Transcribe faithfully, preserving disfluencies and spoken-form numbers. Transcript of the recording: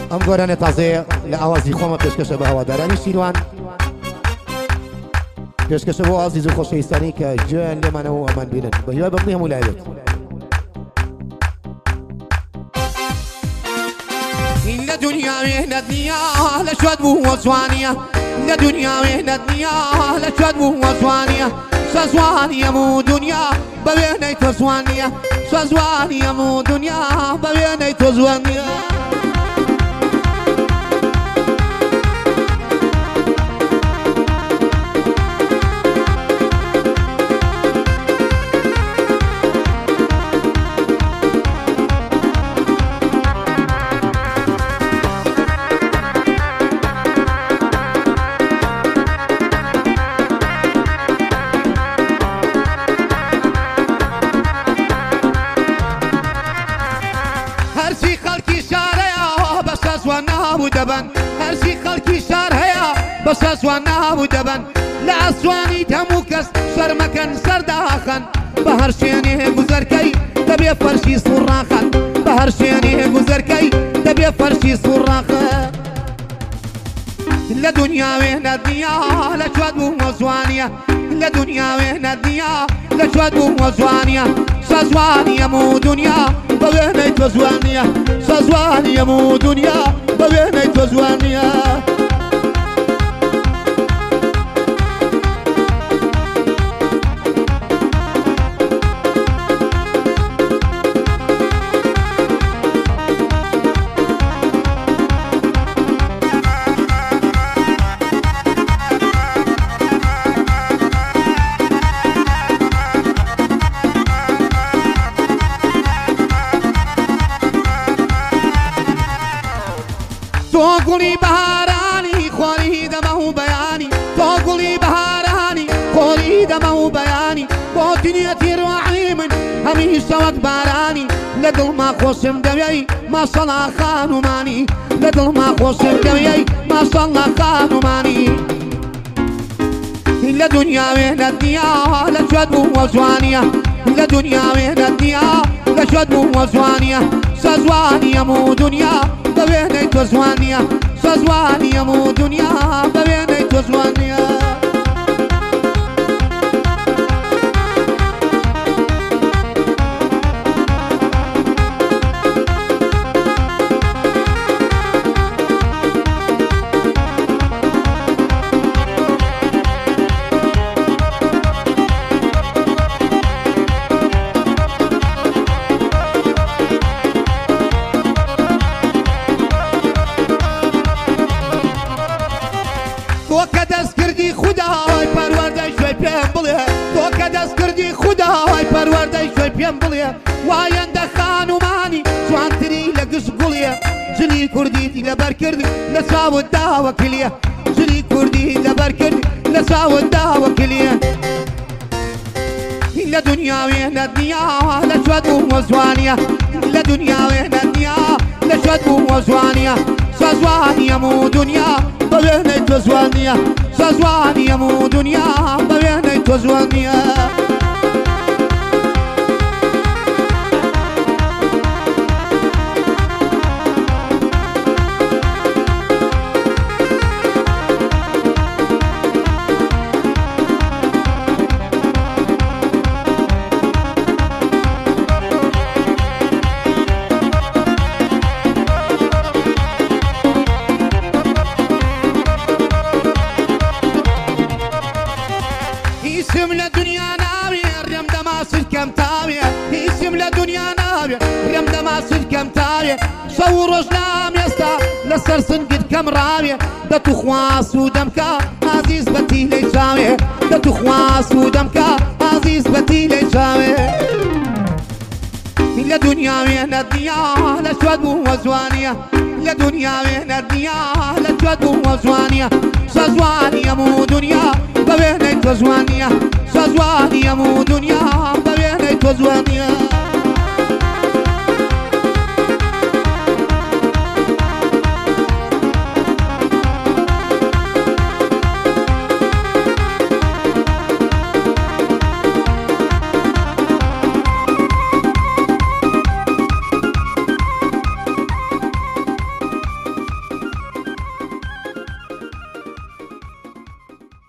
ئەم گۆرانە تازەیە لە ئاوازی خۆمە پێشکەشە بە هەوادارانی سیروان پێشکەشە بۆ ئازیز و خۆشەویستانی کە گوێیان لێمانەوە و ئەمان بینن بە هیوای بەبنی هەموو لایەت لە دنیاوێ لە دنیا لە شوێت بوو وە جوانیە لە دنیاوێ لە دنیا لە شوێت بوو وە جوانیە سەزوانی هەموو دنیا بە وێنەی تۆ جوانیە سەزوانی هەموو دنیا بە وێنەی تۆ جوانیە هەرچی خەڵکی شار هەیە بەسە جوان نابوو دەبن لە ئەسوانی هەموو کەس شەرمەکەن سەرداخەن بە هەر شوێنێ گوزەرکەی دەبێ فەرشی سوڕاخەن بە هەر شوێنێ گوزەرکەی دەبێ فەرشی سوڕاخەن لە دنیاوێ لە دنیا لە کوێت بوو وە جوانیە لە دنیاوێ لە دنیا لە کوێت بوو وە جوانیە سەزوانی هەموو دنیا بە وێنەی تۆ جوانیە سەزوانی هەموو دنیا بە وێنەی تۆ جوانیە تۆ گوڵی بەهارانی خۆری دەمە و بەیانی تۆ گوڵی بەهارانی خۆری دەمە و بەیانی بۆ تینەتی ڕواحی من هەمیشە وەک بارانی لە دڵما خۆشم دەوێی ماشەڵا خانومانی لە دڵما خۆشم دەوێی ماشەڵا خانومانی لە دنیاوێ لە دنیا لە کوێت بوو وە جوانیە لە دنیاوێ لە دنیا لە کوێت بوو وە جوانیە سەزوانی هەموو دنیا بە وێنەی تۆ جوانیە سەزوانی هەموو دنیا بە وێنەی تۆ جوانیە تۆ کە دەستکردی خودای پەروەردەی شوێ پێم بڵێ تۆ کە دەستکردی خودای پەروەردەی شوێ پێم بڵێ وایەندە خانومانی جوانتری لە گشت گوڵیە جلی کوردی لەبەر کرد لە چاوت داوە کلیە جلی کوردی لەبەر کرد لە چاوت داوە کلیە لە دنیاوێ لە دنیا لە کوێت بوو وە جوانیە لە دنیاوێ لە دنیا لە کوێت بوو وە جوانیە سەزوانی هەموو دنیا بە وێنەی تۆ جوانیە سەزوانی هەموو دنیا بە وێنەی تۆ جوانیە هیچم لە دنیا ناوێ ڕێم دەما سلکەم تاوێ هیچم لە دنیا ناوێ ڕێم دەما سلکەم تاوێ شەو و ڕۆژ نام ئێستا لەسەر سنگت کەم ڕاوێ دەتوخواس و دەمکە ئازیز بەتی لەی چاوێ دەتوخواس و دەمکە ئازیز بەتی لەی چاوێ لە دنیاوێ لە دنیا لە کوێت بوو وە جوانیە لە دنیاوێ لە دنیا لە کوێت بوو وە جوانیە سەزوانی هەموو دنیا بە وێنەی تۆ جوانیە سەزوانی هەموو دنیا بە وێنەی تۆ جوانیە